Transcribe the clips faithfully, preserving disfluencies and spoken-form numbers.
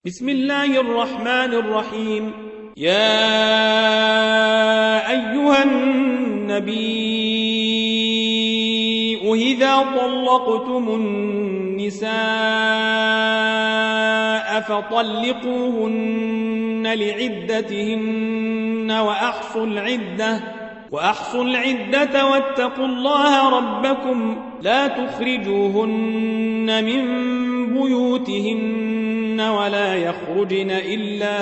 بسم الله الرحمن الرحيم. يا أيها النبي إذا طلقتم النساء فطلقوهن لعدتهن وأحصوا العدة وأحصوا العدة واتقوا الله ربكم لا تخرجوهن من بيوتهن ولا يخرجن إلا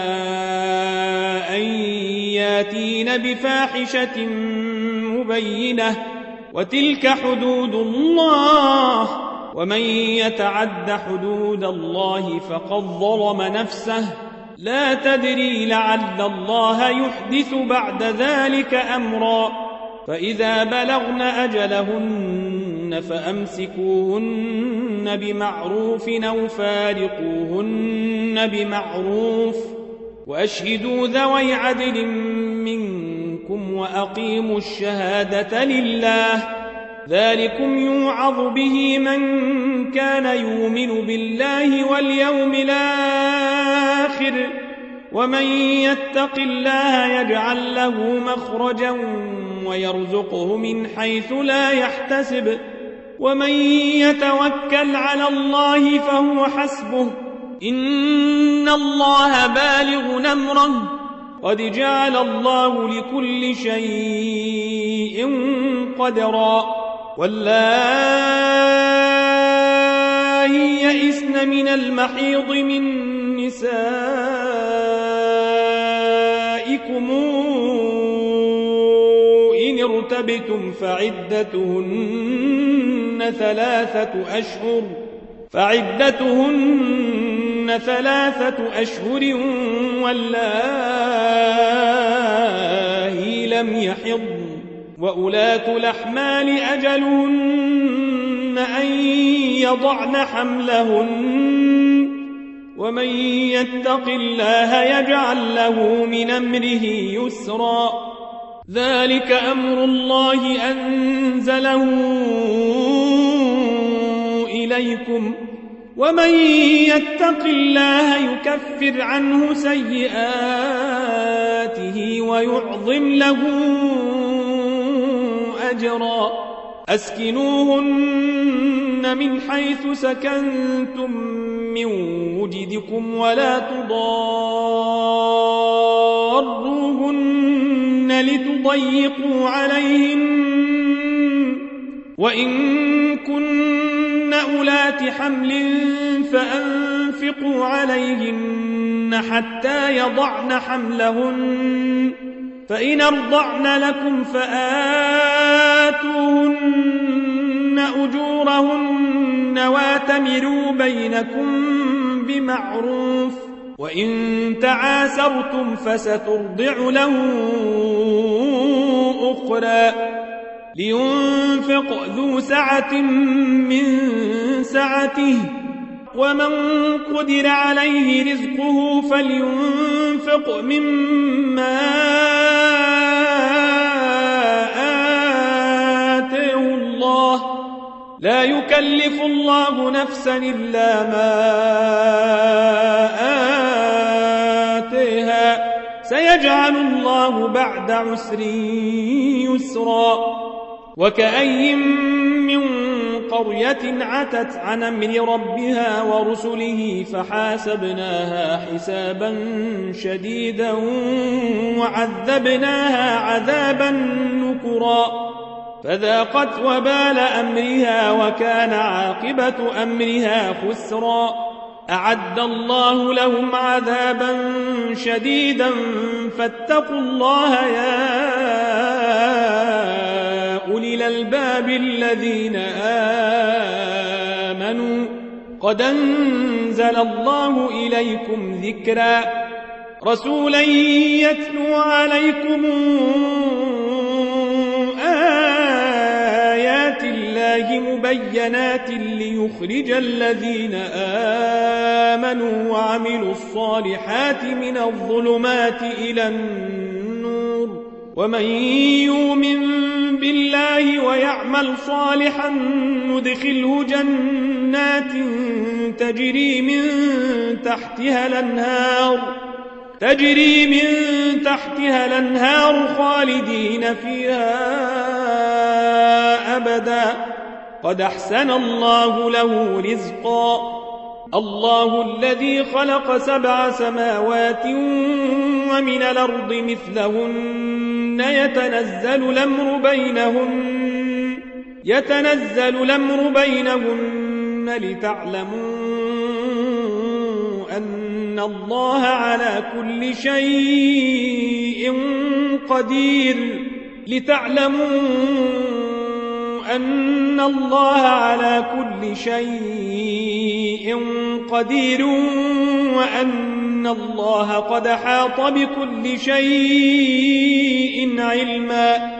أن ياتين بفاحشة مبينة وتلك حدود الله ومن يتعد حدود الله فقد ظلم نفسه لا تدري لعل الله يحدث بعد ذلك أمرا فإذا بلغن أجلهن فأمسكوهن بمعروف أو فارقوهن بمعروف وأشهدوا ذوي عدل منكم وأقيموا الشهادة لله ذلكم يوعظ به من كان يؤمن بالله واليوم الآخر ومن يتق الله يجعل له مخرجا ويرزقه من حيث لا يحتسب ومن يتوكل على الله فهو حسبه إن الله بالغ أمره قد جعل الله لكل شيء قدرا واللائي يئسن من المحيض من نسائكم إن ارتبتم فعدتهن ثلاثة أشهر فعدتهن ثلاثة أشهر واللائي لم يحضن وأولاة الأحمال أجلهن أن يضعن حملهن ومن يتق الله يجعل له من أمره يسرا ذلك أمر الله أنزله إليكم ومن يتق الله يكفر عنه سيئاته ويعظم له أجرا أسكنوهن من حيث سكنتم من وجدكم ولا تضاروهن لتضيقوا عليهن وإن كن أولات حمل فأنفقوا عليهن حتى يضعن حملهن فإن أرضعن لكم فآتوهن أجورهن واتمروا بينكم بمعروف وإن تعاسرتم فسترضع له أخرى لينفق ذو سعة من سعته ومن قدر عليه رزقه فلينفق مما آتاه الله لا يكلف الله نفسا إلا ما آتاها سيجعل الله بعد عسر يسرا وكأي من قرية عتت عن أمر ربها ورسله فحاسبناها حسابا شديدا وعذبناها عذابا نكرا فذاقت وبال أمرها وكان عاقبة أمرها خسرا أعد الله لهم عذابا شديدا فاتقوا الله يا أولي الألباب الذين آمنوا قد أنزل الله إليكم ذكرا رسولا يتلو عليكم آيات الله مبينات ليخرج الذين آمنوا وعملوا الصالحات من الظلمات إلى النور ومن يؤمن بالله ويعمل صالحا ندخله جنات تجري من تحتها الأنهار تجري من تحتها الأنهار خالدين فيها أبدا قد أحسن الله له رزقا الله الذي خلق سبع سماوات ومن الأرض مثلهن يتنزل الأمر بينهن يتنزل الأمر بينهن لتعلموا أن الله على كل شيء قدير لتعلموا أن الله على كل شيء قدير وأن الله قد حاط بكل شيء علما